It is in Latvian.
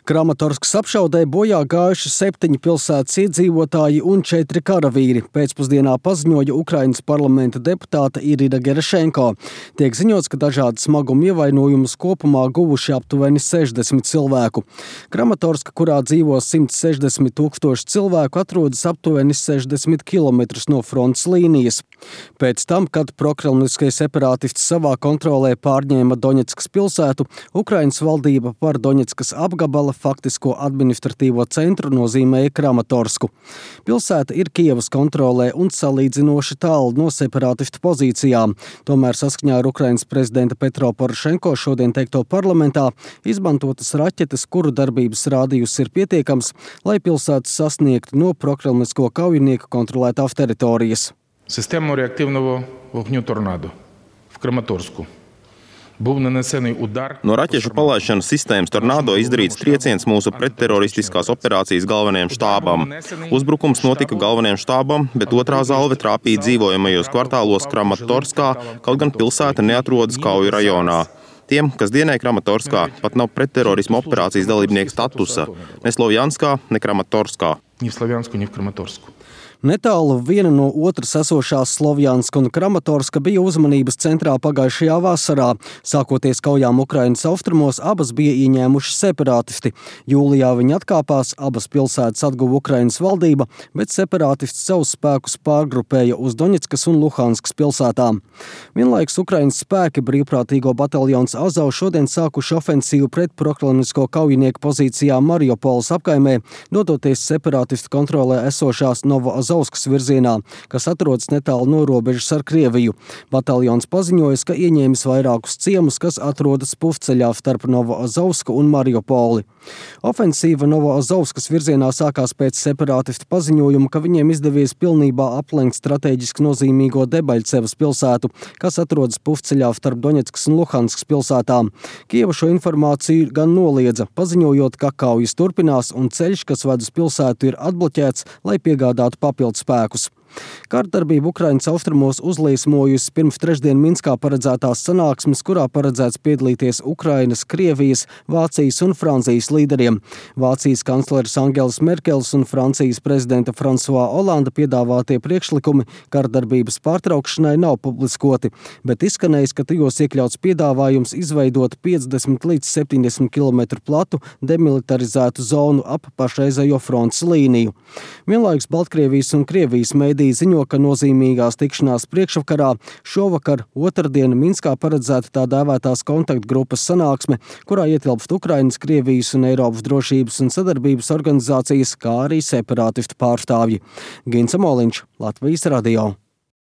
Kramatorskas apšaudē bojā gājuši 7 pilsētas iedzīvotāji un 4 karavīri. Pēcpusdienā paziņoja Ukrainas parlamenta deputāte Irina Gerešenko. Tiek ziņots, ka dažādu smagumu ievainojumus kopumā guvuši aptuveni 60 cilvēku. Kramatorska, kurā dzīvo 160 000 cilvēku, atrodas aptuveni 60 km no frontes līnijas. Pēc tam, kad prokremliskie separātisti savā kontrolē pārņēma Doņetskas pilsētu, Ukrainas valdība par Doņetskas apgabala faktisko administratīvo centru nozīmēja Kramatorsku. Pilsēta ir Kijevas kontrolē un salīdzinoši tālu no separātistu pozīcijām. Tomēr saskaņā ar Ukrainas prezidenta Petro Porošenko šodien teikto parlamentā izmantotas raķetes, kuru darbības rādījus ir pietiekams, lai pilsētas sasniegtu no prokremlisko kaujinieku kontrolētās teritorijas. Системно реактивного вогню «Торнадо» в Краматорску. No raķešu palaišanas sistēmas Tornado izdarīts trieciens mūsu pretteroristiskās operācijas galvenajam štābam. Uzbrukums notika galvenajam štābam, bet otrā zalve trāpīja dzīvojamajos kvartālos Kramatorskā, kaut gan pilsēta neatrodas kauju rajonā. Tiem, kas dienēja Kramatorskā, pat nav pretterorisma operācijas dalībnieku statusa, ne Slovjanskā, ne Kramatorskā. Ни в Славянску, ни в Краматорску. Netālu viena no otras esošās Slovjanska un Kramatorska bija uzmanības centrā pagājušajā vasarā. Sākoties kaujām Ukrainas austrumos, abas bija ieņēmuši separātisti. Jūlijā viņi atkāpās, abas pilsētas atguva Ukrainas valdība, bet separātisti savus spēkus pārgrupēja uz Doņetskas un Luhanskas pilsētām. Vienlaikus Ukrainas spēki brīvprātīgo bataljons Azov šodien sākuši ofensīvu pret prokremlisko kaujinieku pozīcijām Mariupoles apkaimē, dodoties separātistu kontrolē esošās Novoazovskas virzienā, kas atrodas netālu no robežas ar Krieviju. Bataljons paziņoja, ka ieņēmis vairākus ciemus, kas atrodas pufceļā starp Novoazovsku un Mariupoli. Ofensīva Novoazovskas virzienā sākās pēc separātistu paziņojuma, ka viņiem izdevies pilnībā aplenkt strateģiski nozīmīgo Debaļcevas pilsētu, kas atrodas pufceļā starp Doņetskas un Luhanskas pilsētām. Kijeva šo informāciju gan noliedza, paziņojot, ka kaujas turpinās un ceļš, kas ved uz pilsētu, ir atbloķēts, lai piegādātu papildu spēkus. Kārtdarbība Ukrainas austrumos uzliesmojusi pirms trešdien Minskā paredzētās sanāksmes, kurā paredzēts piedalīties Ukrainas, Krievijas, Vācijas un Francijas līderiem. Vācijas kancleres Angelas Merkeles un Francijas prezidenta François Hollande piedāvātie priekšlikumi kārtdarbības pārtraukšanai nav publiskoti, bet izskanējis, ka tajos iekļauts piedāvājums izveidot 50 līdz 70 km platu demilitarizētu zonu ap pašreizējo frontes līniju. Vienlaikus Baltkrievijas un Krievijas mediji ziņo, ka nozīmīgās tikšanās priekšvakarā šovakar otrdien Minskā paredzēta tā dēvētās kontaktgrupas sanāksme, kurā ietilpst Ukrainas, Krievijas un Eiropas drošības un sadarbības organizācijas, kā arī separātistu pārstāvji. Gins Amoliņš, Latvijas radio.